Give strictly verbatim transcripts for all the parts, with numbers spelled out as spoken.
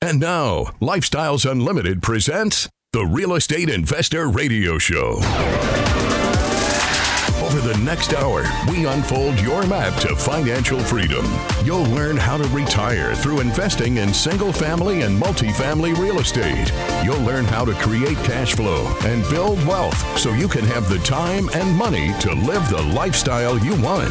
And now, Lifestyles Unlimited presents the Real Estate Investor Radio Show. Over the next hour, we unfold your map to financial freedom. You'll learn how to retire through investing in single-family and multifamily real estate. You'll learn how to create cash flow and build wealth so you can have the time and money to live the lifestyle you want.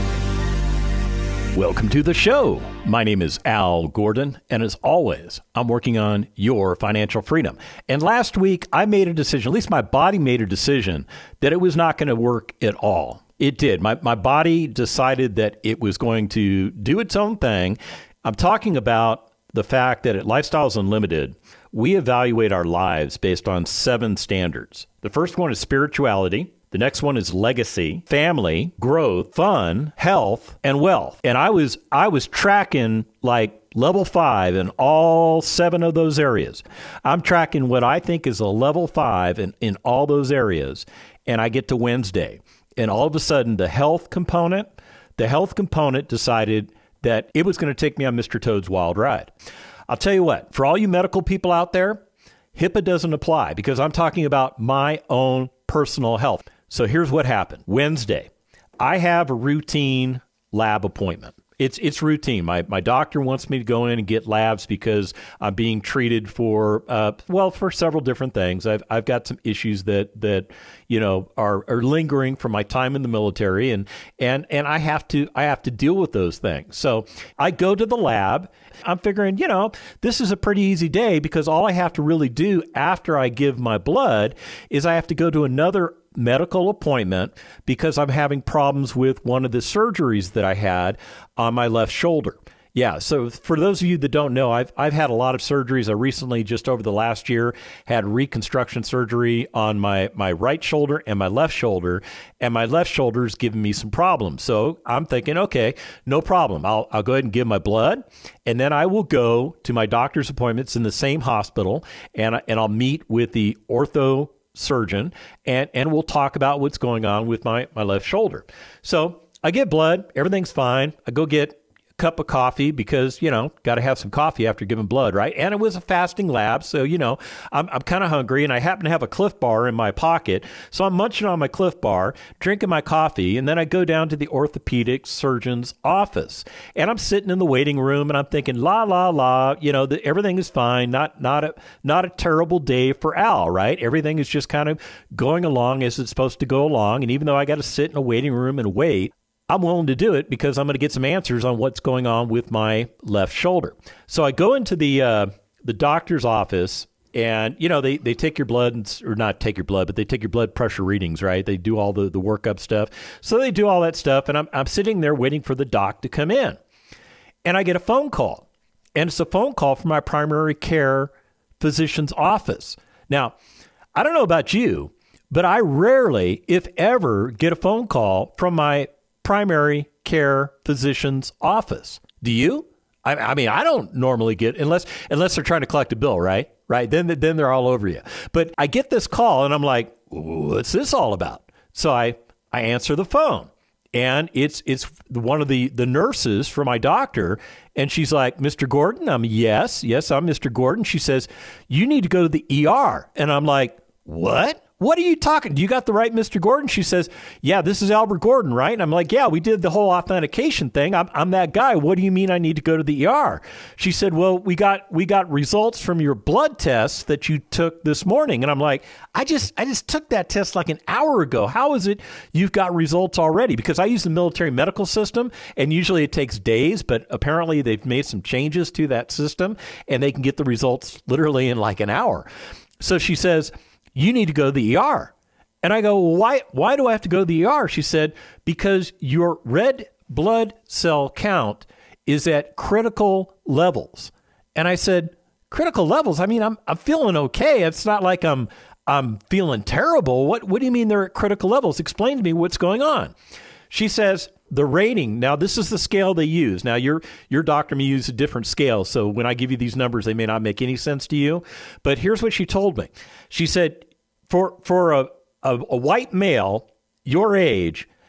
Welcome to the show. My name is Al Gordon, and as always, I'm working on your financial freedom. And last week, I made a decision, at least my body made a decision, that it was not going to work at all. It did. My, my body decided that it was going to do its own thing. I'm talking about the fact that at Lifestyles Unlimited, we evaluate our lives based on seven standards. The first one is spirituality. The next one is legacy, family, growth, fun, health, and wealth. And I was I was tracking like level five in all seven of those areas. I'm tracking what I think is a level five in, in all those areas. And I get to Wednesday. And all of a sudden, the health component, the health component decided that it was going to take me on Mister Toad's Wild Ride. I'll tell you what, for all you medical people out there, HIPAA doesn't apply because I'm talking about my own personal health. So here's what happened. Wednesday, I have a routine lab appointment. It's it's routine. My my doctor wants me to go in and get labs because I'm being treated for uh, well for several different things. I've I've got some issues that that you know are, are lingering from my time in the military, and and and I have to I have to deal with those things. So I go to the lab. I'm figuring, you know, this is a pretty easy day because all I have to really do after I give my blood is I have to go to another medical appointment because I'm having problems with one of the surgeries that I had on my left shoulder. Yeah, so for those of you that don't know, I've I've had a lot of surgeries. I recently, just over the last year, had reconstruction surgery on my, my right shoulder and my left shoulder, and my left shoulder is giving me some problems. So I'm thinking, okay, no problem. I'll I'll go ahead and give my blood, and then I will go to my doctor's appointments in the same hospital, and and I'll meet with the ortho surgeon, and, and we'll talk about what's going on with my, my left shoulder. So I get blood, everything's fine. I go get a cup of coffee because, you know, got to have some coffee after giving blood, right? And it was a fasting lab, so, you know, I'm I'm kind of hungry, and I happen to have a Cliff Bar in my pocket. So I'm munching on my Cliff Bar, drinking my coffee, and then I go down to the orthopedic surgeon's office. And I'm sitting in the waiting room, and I'm thinking, la, la, la, you know, the, everything is fine. Not not a not a terrible day for Al, right? Everything is just kind of going along as it's supposed to go along. And even though I got to sit in a waiting room and wait, I'm willing to do it because I'm going to get some answers on what's going on with my left shoulder. So I go into the uh, the doctor's office, and, you know, they, they take your blood, and, or not take your blood, but they take your blood pressure readings, right? They do all the, the workup stuff. So they do all that stuff, and I'm I'm sitting there waiting for the doc to come in. And I get a phone call, and it's a phone call from my primary care physician's office. Now, I don't know about you, but I rarely, if ever, get a phone call from my primary care physician's office. Do you? I, I mean, I don't normally get, unless unless they're trying to collect a bill, right? Right. Then then they're all over you. But I get this call, and I'm like, what's this all about? So I I answer the phone, and it's it's one of the the nurses for my doctor, and she's like, Mister Gordon? I'm yes, yes, I'm Mister Gordon. She says, you need to go to the E R. And I'm like, what? What are you talking? Do you got the right Mister Gordon? She says, yeah, this is Albert Gordon, right? And I'm like, yeah, we did the whole authentication thing. I'm, I'm that guy. What do you mean I need to go to the E R? She said, well, we got we got results from your blood tests that you took this morning. And I'm like, I just I just took that test like an hour ago. How is it you've got results already? Because I use the military medical system, and usually it takes days, but apparently they've made some changes to that system, and they can get the results literally in like an hour. So she says, you need to go to the E R. And I go, why, why do I have to go to the E R? She said, because your red blood cell count is at critical levels. And I said, critical levels? I mean, I'm I'm feeling okay. It's not like I'm I'm feeling terrible. What what do you mean they're at critical levels? Explain to me what's going on. She says, the rating, now this is the scale they use. Now your your doctor may use a different scale, so when I give you these numbers, they may not make any sense to you. But here's what she told me. She said, for for a, a, a white male your age,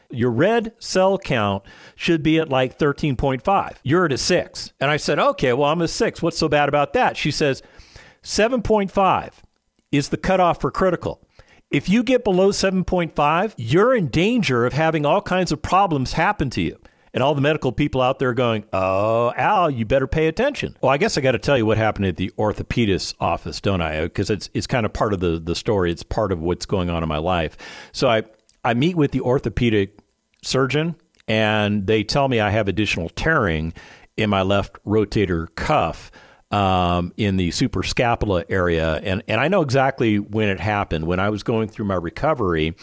Your red cell count should be at like thirteen point five. You're at a six. And I said, okay, well, I'm a six. What's so bad about that? She says, seven point five is the cutoff for critical. If you get below seven point five, you're in danger of having all kinds of problems happen to you. And all the medical people out there going, oh, Al, you better pay attention. Well, I guess I got to tell you what happened at the orthopedist's office, don't I? Because it's it's kind of part of the, the story. It's part of what's going on in my life. So I, I meet with the orthopedic surgeon, and they tell me I have additional tearing in my left rotator cuff um, in the suprascapula area. And, and I know exactly when it happened. When I was going through my recovery,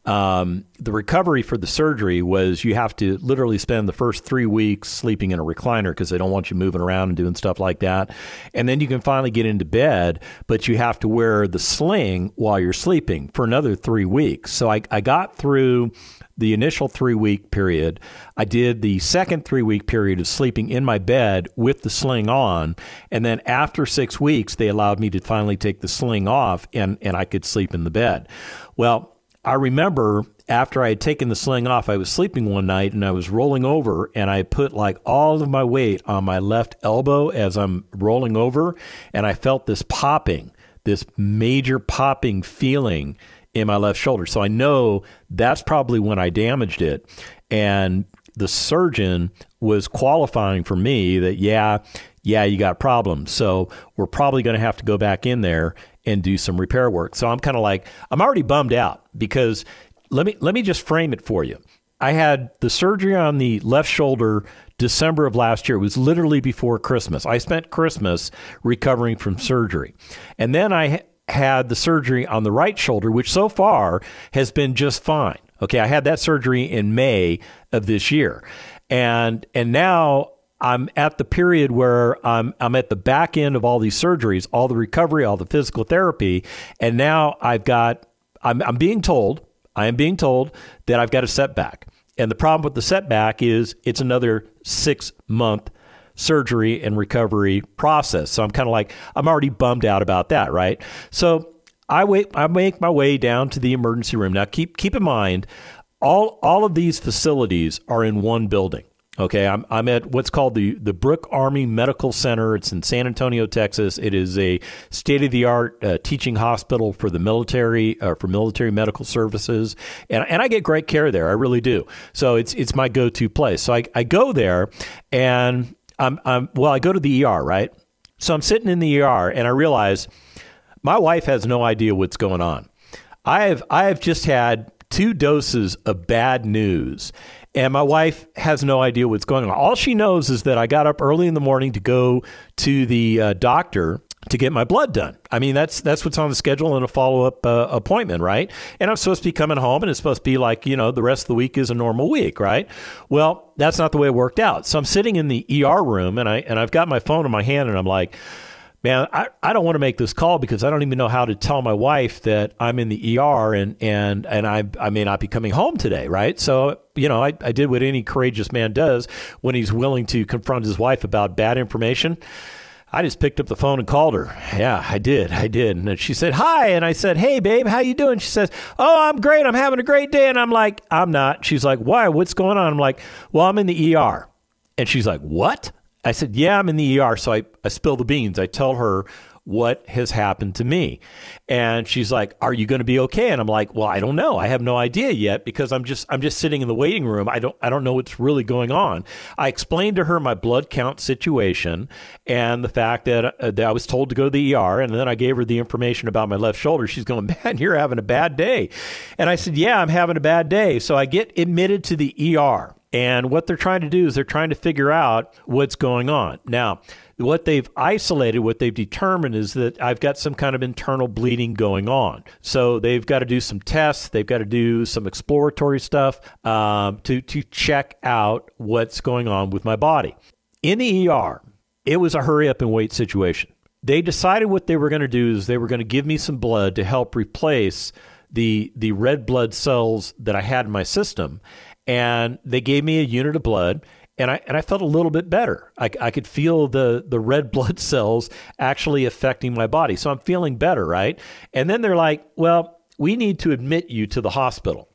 um, the recovery for the surgery was you have to literally spend the first three weeks sleeping in a recliner because they don't want you moving around and doing stuff like that. And then you can finally get into bed, but you have to wear the sling while you're sleeping for another three weeks. So I, I got through the initial three-week period. I did the second three-week period of sleeping in my bed with the sling on. And then after six weeks, they allowed me to finally take the sling off, and, and I could sleep in the bed. Well, I remember after I had taken the sling off, I was sleeping one night, and I was rolling over, and I put like all of my weight on my left elbow as I'm rolling over, and I felt this popping, this major popping feeling in my left shoulder. So I know that's probably when I damaged it. And the surgeon was qualifying for me that, yeah, yeah, you got problems. So we're probably going to have to go back in there and do some repair work. So I'm kind of like, I'm already bummed out because let me, let me just frame it for you. I had the surgery on the left shoulder December of last year. It was literally before Christmas. I spent Christmas recovering from surgery. And then I had the surgery on the right shoulder, which so far has been just fine. Okay, I had that surgery in May of this year. And and now I'm at the period where I'm I'm at the back end of all these surgeries, all the recovery, all the physical therapy, and now I've got I'm I'm being told, I am being told that I've got a setback. And the problem with the setback is it's another six month surgery and recovery process. So I'm kind of like, I'm already bummed out about that, right? So I wait, I make my way down to the emergency room. Now keep keep in mind, all all of these facilities are in one building. Okay, I'm I'm at what's called the the Brooke Army Medical Center. It's in San Antonio, Texas. It is a state-of-the-art uh, teaching hospital for the military, uh, for military medical services, and and I get great care there. I really do. So it's it's my go-to place. So I I go there, and I'm, I'm, well, I go to the E R, right? So I'm sitting in the E R and I realize my wife has no idea what's going on. I have, I have just had two doses of bad news and my wife has no idea what's going on. All she knows is that I got up early in the morning to go to the uh, doctor to get my blood done. I mean, that's that's what's on the schedule in a follow-up uh, appointment, right? And I'm supposed to be coming home, and it's supposed to be like, you know, the rest of the week is a normal week, right? Well, that's not the way it worked out. So I'm sitting in the E R room, and, I, and I've got my phone in my hand, and I'm like, man, I, I don't want to make this call because I don't even know how to tell my wife that I'm in the E R, and and, and I, I may not be coming home today, right? So, you know, I, I did what any courageous man does when he's willing to confront his wife about bad information. I just picked up the phone and called her. Yeah, I did. I did. And she said, hi. And I said, hey, babe, how you doing? She says, oh, I'm great. I'm having a great day. And I'm like, I'm not. She's like, why? What's going on? I'm like, well, I'm in the E R. And she's like, what? I said, yeah, I'm in the E R. So I, I spill the beans. I tell her what has happened to me. And she's like, are you going to be okay? And I'm like, well, I don't know. I have no idea yet because I'm just I'm just sitting in the waiting room. I don't I don't know what's really going on. I explained to her my blood count situation and the fact that, uh, that I was told to go to the E R. And then I gave her the information about my left shoulder. She's going, man, you're having a bad day. And I said, yeah, I'm having a bad day. So I get admitted to the E R. And what they're trying to do is they're trying to figure out what's going on. Now, what they've isolated, what they've determined is that I've got some kind of internal bleeding going on. So they've got to do some tests. They've got to do some exploratory stuff um, to, to check out what's going on with my body. In the E R, it was a hurry up and wait situation. They decided what they were going to do is they were going to give me some blood to help replace the the red blood cells that I had in my system. And they gave me a unit of blood, and I and I felt a little bit better. I, I could feel the, the red blood cells actually affecting my body. So I'm feeling better, right? And then they're like, well, we need to admit you to the hospital.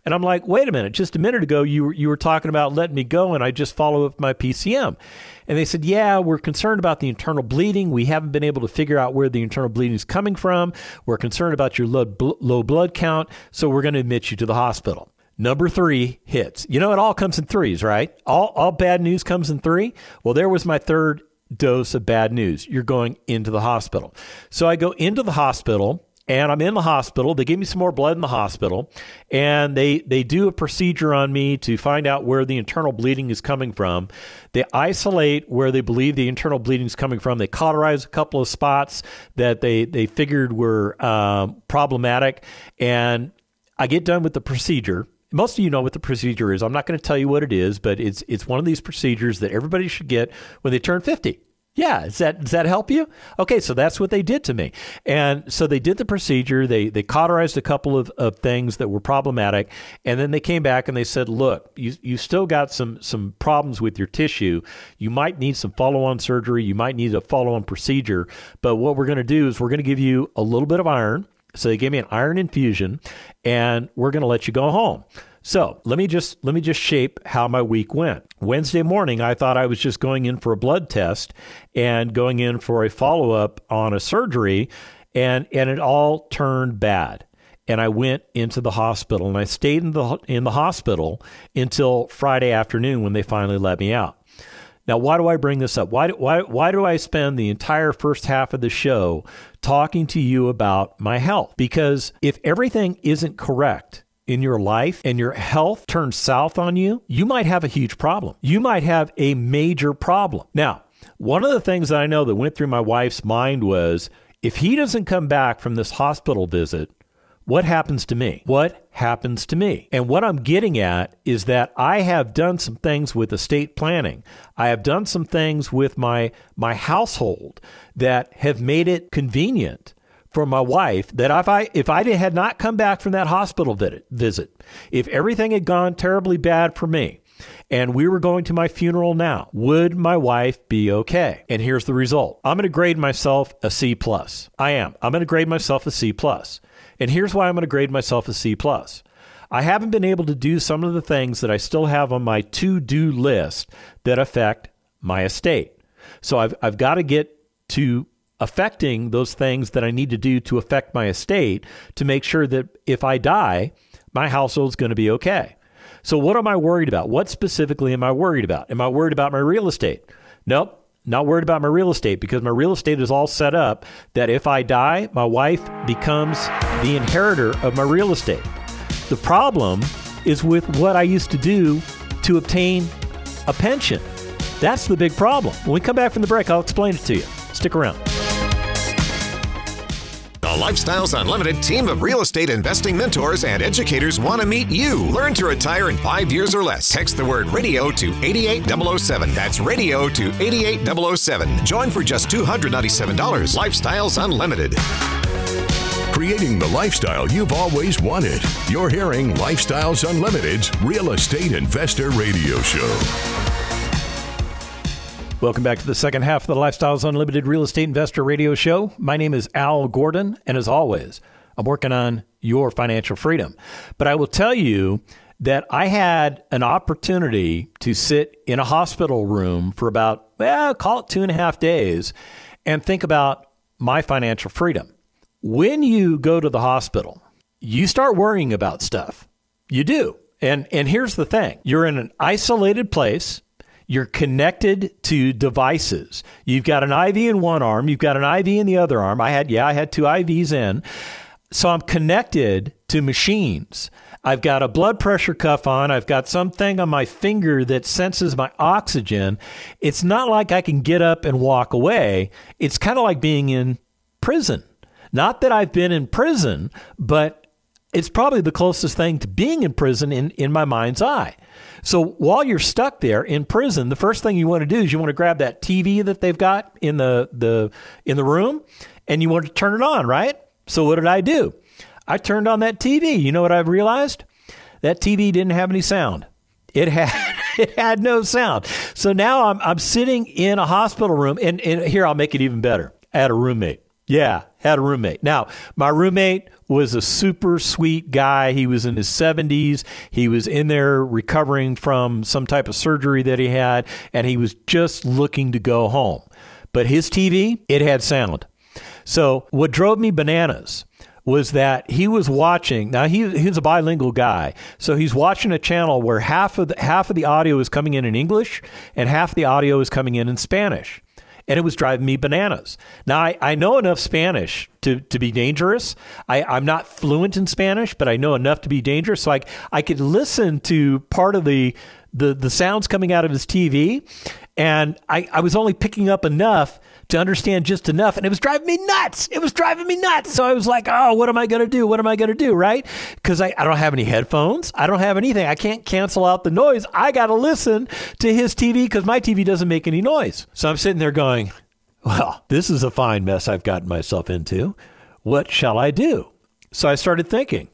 And I'm like, wait a minute, just a minute ago, you were, you were talking about letting me go and I just follow up with my P C M. And they said, yeah, we're concerned about the internal bleeding. We haven't been able to figure out where the internal bleeding is coming from. We're concerned about your low, low blood count, so we're going to admit you to the hospital. Number three hits. You know, it all comes in threes, right? All, all bad news comes in three. Well, there was my third dose of bad news. You're going into the hospital. So I go into the hospital, and I'm in the hospital. They give me some more blood in the hospital, and they, they do a procedure on me to find out where the internal bleeding is coming from. They isolate where they believe the internal bleeding is coming from. They cauterize a couple of spots that they, they figured were um, problematic, and I get done with the procedure. Most of you know what the procedure is. I'm not going to tell you what it is, but it's it's one of these procedures that everybody should get when they turn fifty. Yeah, does that does that help you? Okay, so that's what they did to me. And so they did the procedure. They they cauterized a couple of, of things that were problematic, and then they came back and they said, look, you you still got some some problems with your tissue. You might need some follow-on surgery. You might need a follow-on procedure. But what we're going to do is we're going to give you a little bit of iron. So they gave me an iron infusion, and we're going to let you go home. So let me just let me just shape how my week went. Wednesday morning, I thought I was just going in for a blood test and going in for a follow-up on a surgery, and, and it all turned bad. And I went into the hospital, and I stayed in the in the hospital until Friday afternoon when they finally let me out. Now, why do I bring this up? Why do, why, why do I spend the entire first half of the show talking to you about my health? Because if everything isn't correct in your life and your health turns south on you, you might have a huge problem. You might have a major problem. Now, one of the things that I know that went through my wife's mind was, if he doesn't come back from this hospital visit, what happens to me? What happens to me? And what I'm getting at is that I have done some things with estate planning. I have done some things with my my household that have made it convenient for my wife that if I if I had not come back from that hospital visit, if everything had gone terribly bad for me, and we were going to my funeral now, would my wife be okay? And here's the result. I'm going to grade myself a C plus. I am. I'm going to grade myself a C plus. And here's why I'm going to grade myself a C plus. I haven't been able to do some of the things that I still have on my to-do list that affect my estate. So I've I've got to get to affecting those things that I need to do to affect my estate to make sure that if I die, my household's going to be okay. So what am I worried about? What specifically am I worried about? Am I worried about my real estate? Nope. Not worried about my real estate, because my real estate is all set up that if I die, my wife becomes the inheritor of my real estate. The problem is with what I used to do to obtain a pension. That's the big problem. When we come back from the break, I'll explain it to you. Stick around. The Lifestyles Unlimited team of real estate investing mentors and educators want to meet you. Learn to retire in five years or less. Text the word radio to eight eight zero zero seven. That's radio to eight eight zero zero seven. Join for just two hundred ninety-seven dollars. Lifestyles Unlimited. Creating the lifestyle you've always wanted. You're hearing Lifestyles Unlimited's Real Estate Investor Radio Show. Welcome back to the second half of the Lifestyles Unlimited Real Estate Investor Radio Show. My name is Al Gordon, and as always, I'm working on your financial freedom. But I will tell you that I had an opportunity to sit in a hospital room for about, well, call it two and a half days and think about my financial freedom. When you go to the hospital, you start worrying about stuff. You do. And, and here's the thing. You're in an isolated place. You're connected to devices. You've got an I V in one arm. You've got an I V in the other arm. I had, yeah, I had two I Vs in. So I'm connected to machines. I've got a blood pressure cuff on. I've got something on my finger that senses my oxygen. It's not like I can get up and walk away. It's kind of like being in prison. Not that I've been in prison, but it's probably the closest thing to being in prison in, in my mind's eye. So while you're stuck there in prison, the first thing you want to do is you want to grab that T V that they've got in the, the in the room, and you want to turn it on, right? So what did I do? I turned on that T V. You know what I've realized? That T V didn't have any sound. It had it had no sound. So now I'm I'm sitting in a hospital room, and, and here I'll make it even better. I had a roommate. Yeah, had a roommate. Now, my roommate was a super sweet guy. He was in his seventies. He was in there recovering from some type of surgery that he had, and he was just looking to go home. But his T V, it had sound. So what drove me bananas was that he was watching. Now, he, he's a bilingual guy, so he's watching a channel where half of the, half of the audio is coming in in English and half the audio is coming in in Spanish. And it was driving me bananas. Now, I, I know enough Spanish to, to be dangerous. I, I'm not fluent in Spanish, but I know enough to be dangerous. So I, I could listen to part of the, the, the sounds coming out of his T V, and I, I was only picking up enough to understand just enough, and it was driving me nuts. It was driving me nuts. So I was like, oh, what am I going to do? What am I going to do, right? Because I, I don't have any headphones. I don't have anything. I can't cancel out the noise. I got to listen to his T V because my T V doesn't make any noise. So I'm sitting there going, well, this is a fine mess I've gotten myself into. What shall I do? So I started thinking,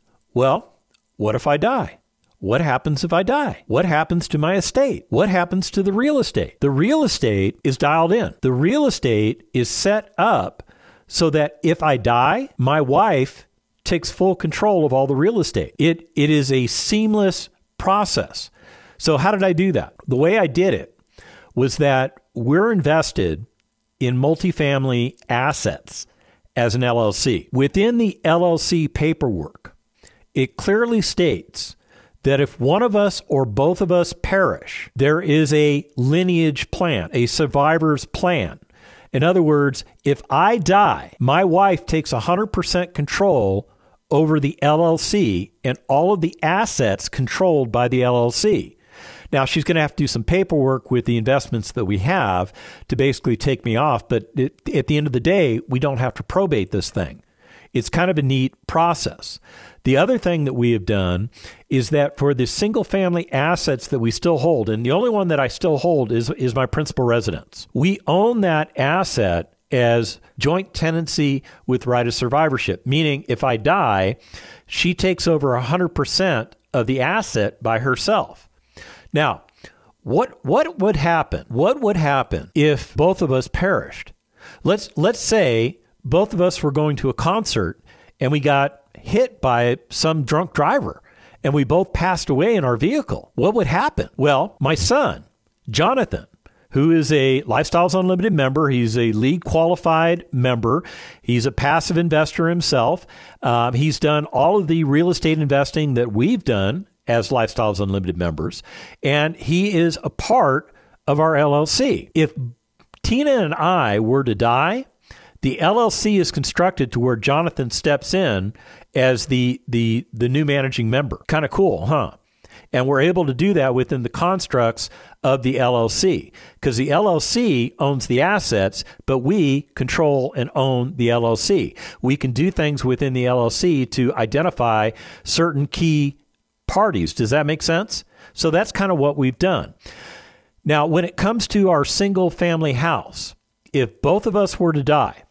well, what if I die? What happens if I die? What happens to my estate? What happens to the real estate? The real estate is dialed in. The real estate is set up so that if I die, my wife takes full control of all the real estate. It it is a seamless process. So how did I do that? The way I did it was that we're invested in multifamily assets as an L L C. Within the L L C paperwork, it clearly states that if one of us or both of us perish, there is a lineage plan, a survivor's plan. In other words, if I die, my wife takes one hundred percent control over the L L C and all of the assets controlled by the L L C. Now, she's going to have to do some paperwork with the investments that we have to basically take me off. But it, at the end of the day, we don't have to probate this thing. It's kind of a neat process. The other thing that we have done is that for the single family assets that we still hold, and the only one that I still hold is, is my principal residence. We own that asset as joint tenancy with right of survivorship, meaning if I die, she takes over one hundred percent of the asset by herself. Now, what what would happen? What would happen if both of us perished? Let's let's say both of us were going to a concert and we got hit by some drunk driver and we both passed away in our vehicle. What would happen? Well, my son, Jonathan, who is a Lifestyles Unlimited member, he's a league qualified member. He's a passive investor himself. Um, he's done all of the real estate investing that we've done as Lifestyles Unlimited members, and he is a part of our L L C. If Tina and I were to die, the L L C is constructed to where Jonathan steps in as the the the new managing member. Kind of cool, huh? And we're able to do that within the constructs of the L L C because the L L C owns the assets, but we control and own the L L C. We can do things within the L L C to identify certain key parties. Does that make sense? So that's kind of what we've done. Now, when it comes to our single family house, if both of us were to die,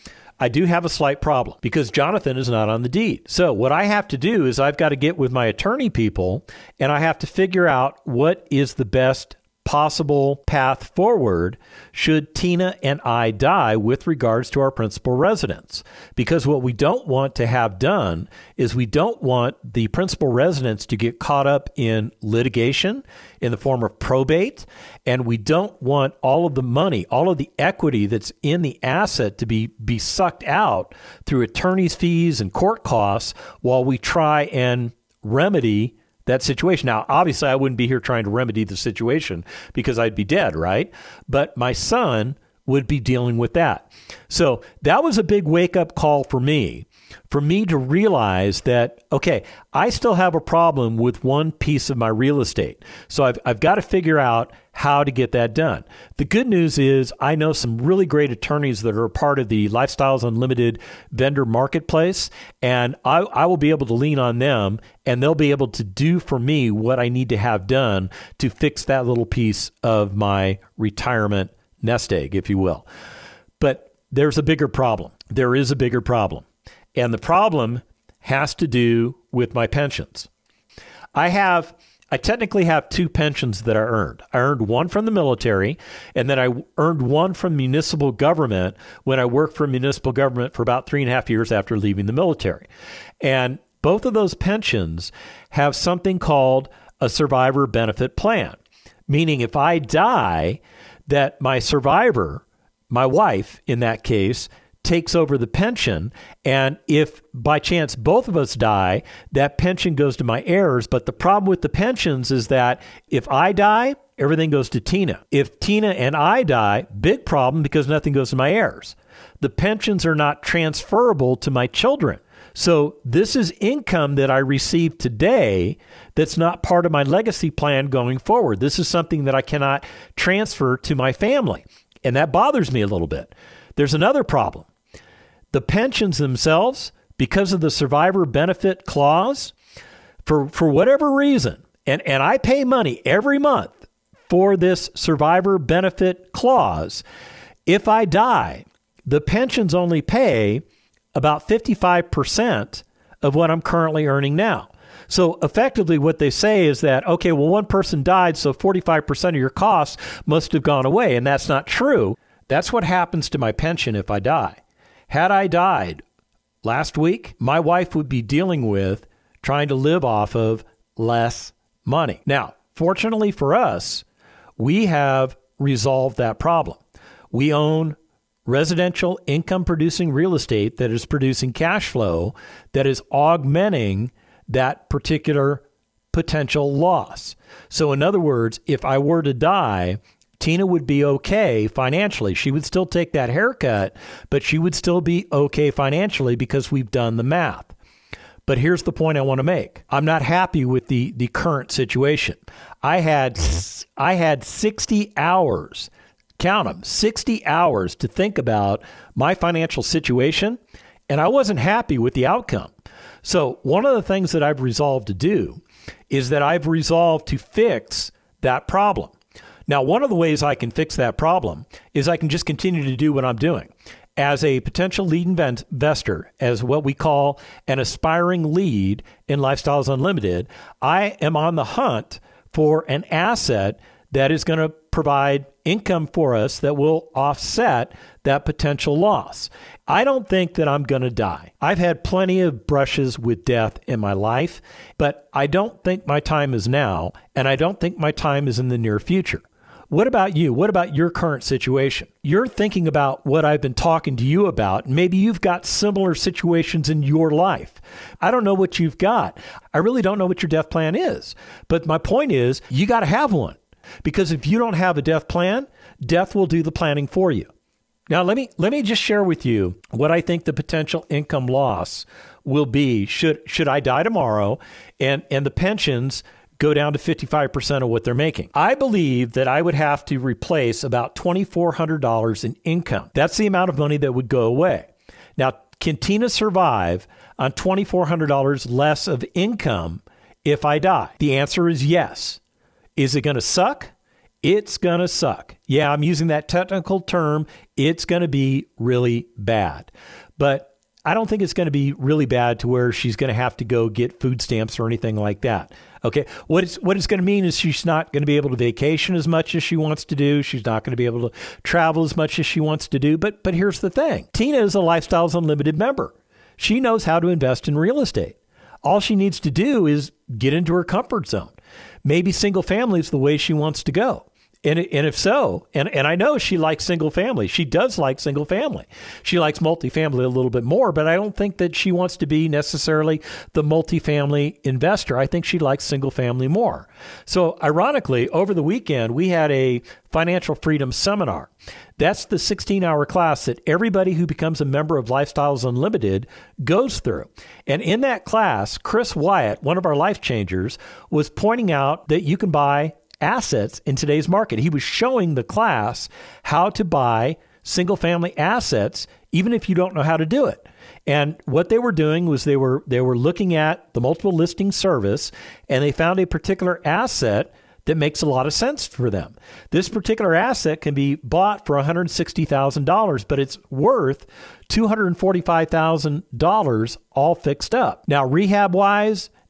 I do have a slight problem because Jonathan is not on the deed. So what I have to do is I've got to get with my attorney people and I have to figure out what is the best possible path forward should Tina and I die with regards to our principal residence. Because what we don't want to have done is we don't want the principal residence to get caught up in litigation in the form of probate, and we don't want all of the money, all of the equity that's in the asset to be, be sucked out through attorney's fees and court costs while we try and remedy that situation. Now, obviously, I wouldn't be here trying to remedy the situation because I'd be dead, right? But my son would be dealing with that. So that was a big wake-up call for me, for me to realize that, okay, I still have a problem with one piece of my real estate. So I've, I've got to figure out how to get that done. The good news is I know some really great attorneys that are a part of the Lifestyles Unlimited vendor marketplace, and I, I will be able to lean on them, and they'll be able to do for me what I need to have done to fix that little piece of my retirement nest egg, if you will. But there's a bigger problem. There is a bigger problem. And the problem has to do with my pensions. I have I technically have two pensions that I earned. I earned one from the military, and then I earned one from municipal government when I worked for municipal government for about three and a half years after leaving the military. And both of those pensions have something called a survivor benefit plan, meaning if I die, that my survivor, my wife in that case, takes over the pension. And if by chance both of us die, that pension goes to my heirs. But the problem with the pensions is that if I die, everything goes to Tina. If Tina and I die, big problem because nothing goes to my heirs. The pensions are not transferable to my children. So this is income that I receive today that's not part of my legacy plan going forward. This is something that I cannot transfer to my family. And that bothers me a little bit. There's another problem. The pensions themselves, because of the survivor benefit clause, for, for whatever reason, and, and I pay money every month for this survivor benefit clause, if I die, the pensions only pay about fifty-five percent of what I'm currently earning now. So effectively what they say is that, okay, well, one person died, so forty-five percent of your costs must have gone away. And that's not true. That's what happens to my pension if I die. Had I died last week, my wife would be dealing with trying to live off of less money. Now, fortunately for us, we have resolved that problem. We own residential income-producing real estate that is producing cash flow that is augmenting that particular potential loss. So in other words, if I were to die, Tina would be okay financially. She would still take that haircut, but she would still be okay financially because we've done the math. But here's the point I want to make. I'm not happy with the, the current situation. I had I had sixty hours, count them, sixty hours to think about my financial situation, and I wasn't happy with the outcome. So one of the things that I've resolved to do is that I've resolved to fix that problem. Now, one of the ways I can fix that problem is I can just continue to do what I'm doing. As a potential lead investor, as what we call an aspiring lead in Lifestyles Unlimited, I am on the hunt for an asset that is going to provide income for us that will offset that potential loss. I don't think that I'm going to die. I've had plenty of brushes with death in my life, but I don't think my time is now, and I don't think my time is in the near future. What about you? What about your current situation? You're thinking about what I've been talking to you about. Maybe you've got similar situations in your life. I don't know what you've got. I really don't know what your death plan is. But my point is, you got to have one. Because if you don't have a death plan, death will do the planning for you. Now, let me let me just share with you what I think the potential income loss will be should should I die tomorrow and, and the pensions go down to fifty-five percent of what they're making. I believe that I would have to replace about two thousand four hundred dollars in income. That's the amount of money that would go away. Now, can Tina survive on two thousand four hundred dollars less of income if I die? The answer is yes. Is it going to suck? It's going to suck. Yeah, I'm using that technical term. It's going to be really bad. But I don't think it's going to be really bad to where she's going to have to go get food stamps or anything like that. Okay, what it's, what it's going to mean is she's not going to be able to vacation as much as she wants to do. She's not going to be able to travel as much as she wants to do. But but here's the thing. Tina is a Lifestyles Unlimited member. She knows how to invest in real estate. All she needs to do is get into her comfort zone. Maybe single family is the way she wants to go. And and if so, and, and I know she likes single family. She does like single family. She likes multifamily a little bit more, but I don't think that she wants to be necessarily the multifamily investor. I think she likes single family more. So ironically, over the weekend, we had a financial freedom seminar. That's the sixteen-hour class that everybody who becomes a member of Lifestyles Unlimited goes through. And in that class, Chris Wyatt, one of our life changers, was pointing out that you can buy assets in today's market. He was showing the class how to buy single-family assets, even if you don't know how to do it. And what they were doing was they were they were looking at the multiple listing service, and they found a particular asset that makes a lot of sense for them. This particular asset can be bought for one hundred sixty thousand dollars, but it's worth two hundred forty-five thousand dollars all fixed up. Now, rehab-wise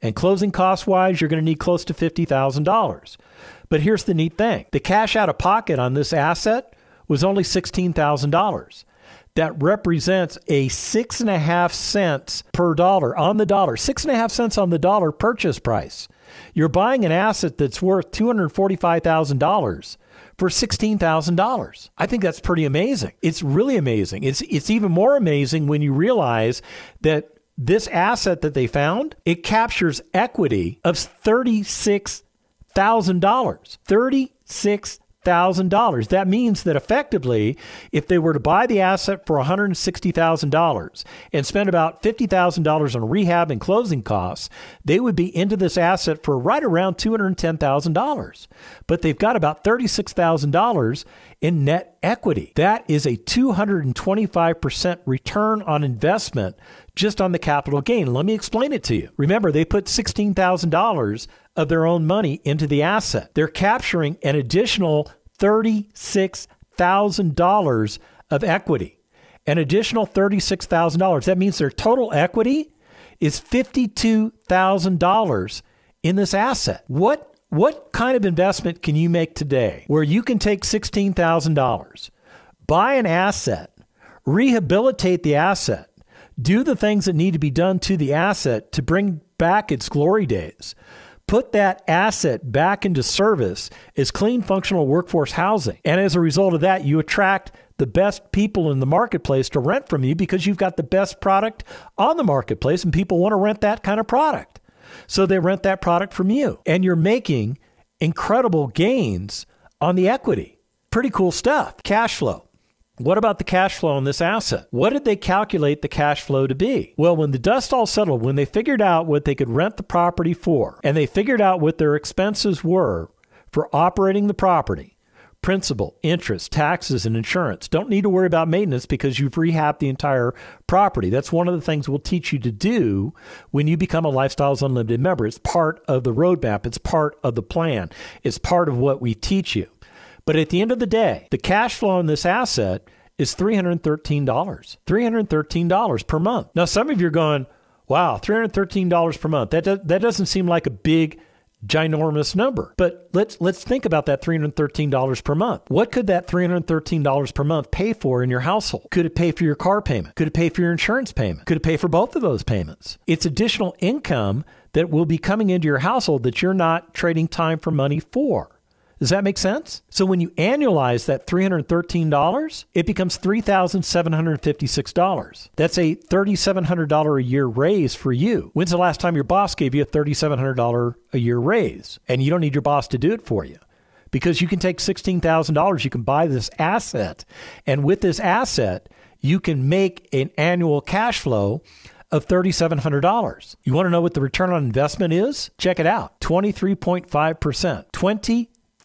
And closing cost wise, you're going to need close to fifty thousand dollars. But here's the neat thing. The cash out of pocket on this asset was only sixteen thousand dollars. That represents a six and a half cents per dollar on the dollar, six and a half cents on the dollar purchase price. You're buying an asset that's worth two hundred forty-five thousand dollars for sixteen thousand dollars. I think that's pretty amazing. It's really amazing. It's it's even more amazing when you realize that this asset that they found, it captures equity of thirty-six thousand dollars. thirty-six thousand dollars. That means that effectively, if they were to buy the asset for one hundred sixty thousand dollars and spend about fifty thousand dollars on rehab and closing costs, they would be into this asset for right around two hundred ten thousand dollars. But they've got about thirty-six thousand dollars in net equity. That is a two hundred twenty-five percent return on investment just on the capital gain. Let me explain it to you. Remember, they put sixteen thousand dollars of their own money into the asset. They're capturing an additional thirty-six thousand dollars of equity. An additional thirty-six thousand dollars. That means their total equity is fifty-two thousand dollars in this asset. What, what kind of investment can you make today where you can take sixteen thousand dollars, buy an asset, rehabilitate the asset, do the things that need to be done to the asset to bring back its glory days, put that asset back into service as clean, functional workforce housing. And as a result of that, you attract the best people in the marketplace to rent from you because you've got the best product on the marketplace and people want to rent that kind of product. So they rent that product from you and you're making incredible gains on the equity. Pretty cool stuff. Cash flow. What about the cash flow on this asset? What did they calculate the cash flow to be? Well, when the dust all settled, when they figured out what they could rent the property for, and they figured out what their expenses were for operating the property, principal, interest, taxes, and insurance. Don't need to worry about maintenance because you've rehabbed the entire property. That's one of the things we'll teach you to do when you become a Lifestyles Unlimited member. It's part of the roadmap. It's part of the plan. It's part of what we teach you. But at the end of the day, the cash flow on this asset is three hundred thirteen dollars. three hundred thirteen dollars per month. Now, some of you are going, wow, three hundred thirteen dollars per month. That, do, that doesn't seem like a big, ginormous number. But let's let's think about that three hundred thirteen dollars per month. What could that three hundred thirteen dollars per month pay for in your household? Could it pay for your car payment? Could it pay for your insurance payment? Could it pay for both of those payments? It's additional income that will be coming into your household that you're not trading time for money for. Does that make sense? So when you annualize that three hundred thirteen dollars, it becomes three thousand seven hundred fifty-six dollars. That's a three thousand seven hundred dollars a year raise for you. When's the last time your boss gave you a three thousand seven hundred dollars a year raise? And you don't need your boss to do it for you because you can take sixteen thousand dollars, you can buy this asset, and with this asset, you can make an annual cash flow of three thousand seven hundred dollars. You want to know what the return on investment is? Check it out. twenty-three point five percent. twenty-three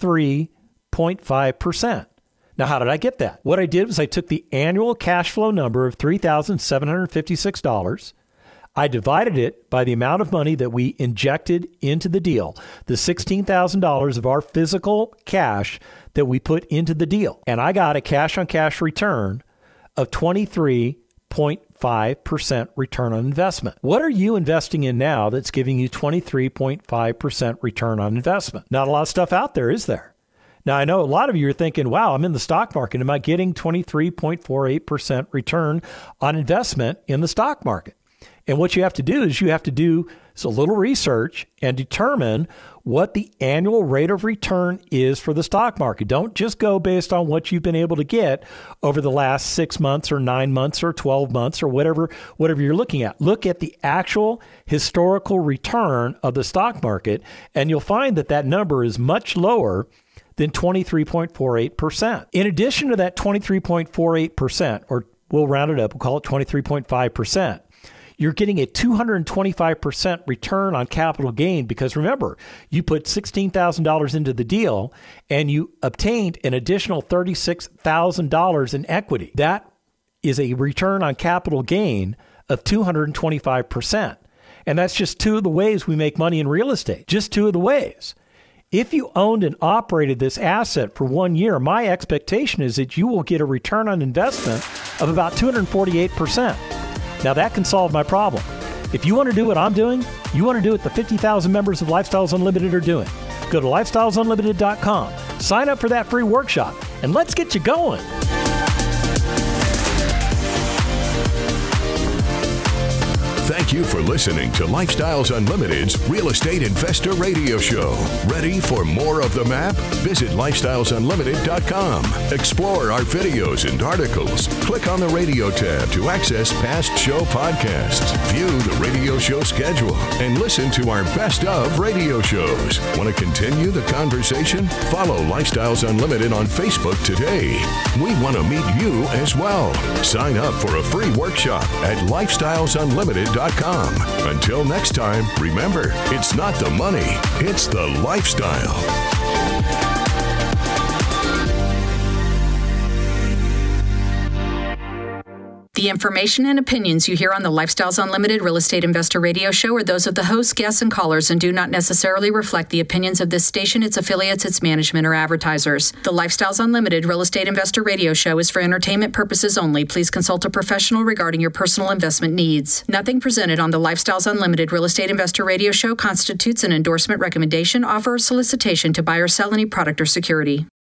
point five percent. Now, how did I get that? What I did was I took the annual cash flow number of three thousand seven hundred fifty-six dollars. I divided it by the amount of money that we injected into the deal, the sixteen thousand dollars of our physical cash that we put into the deal. And I got a cash-on-cash return of twenty-three point five percent return on investment. What are you investing in now that's giving you twenty-three point five percent return on investment? Not a lot of stuff out there, is there? Now, I know a lot of you are thinking, wow, I'm in the stock market. Am I getting twenty-three point four eight percent return on investment in the stock market? And what you have to do is you have to do a little research and determine what the annual rate of return is for the stock market. Don't just go based on what you've been able to get over the last six months or nine months or twelve months or whatever, whatever you're looking at. Look at the actual historical return of the stock market, and you'll find that that number is much lower than twenty-three point four eight percent. In addition to that twenty-three point four eight percent, or we'll round it up, we'll call it twenty-three point five percent, you're getting a two hundred twenty-five percent return on capital gain because remember, you put sixteen thousand dollars into the deal and you obtained an additional thirty-six thousand dollars in equity. That is a return on capital gain of two hundred twenty-five percent. And that's just two of the ways we make money in real estate. Just two of the ways. If you owned and operated this asset for one year, my expectation is that you will get a return on investment of about two hundred forty-eight percent. Now, that can solve my problem. If you want to do what I'm doing, you want to do what the fifty thousand members of Lifestyles Unlimited are doing. Go to lifestyles unlimited dot com, sign up for that free workshop, and let's get you going. Thank you for listening to Lifestyles Unlimited's Real Estate Investor Radio Show. Ready for more of the map? Visit lifestyles unlimited dot com. Explore our videos and articles. Click on the radio tab to access past show podcasts. View the radio show schedule and listen to our best of radio shows. Want to continue the conversation? Follow Lifestyles Unlimited on Facebook today. We want to meet you as well. Sign up for a free workshop at lifestyles unlimited dot com. Until next time, remember, it's not the money, it's the lifestyle. The information and opinions you hear on the Lifestyles Unlimited Real Estate Investor Radio Show are those of the hosts, guests, and callers and do not necessarily reflect the opinions of this station, its affiliates, its management, or advertisers. The Lifestyles Unlimited Real Estate Investor Radio Show is for entertainment purposes only. Please consult a professional regarding your personal investment needs. Nothing presented on the Lifestyles Unlimited Real Estate Investor Radio Show constitutes an endorsement, recommendation, offer, or solicitation to buy or sell any product or security.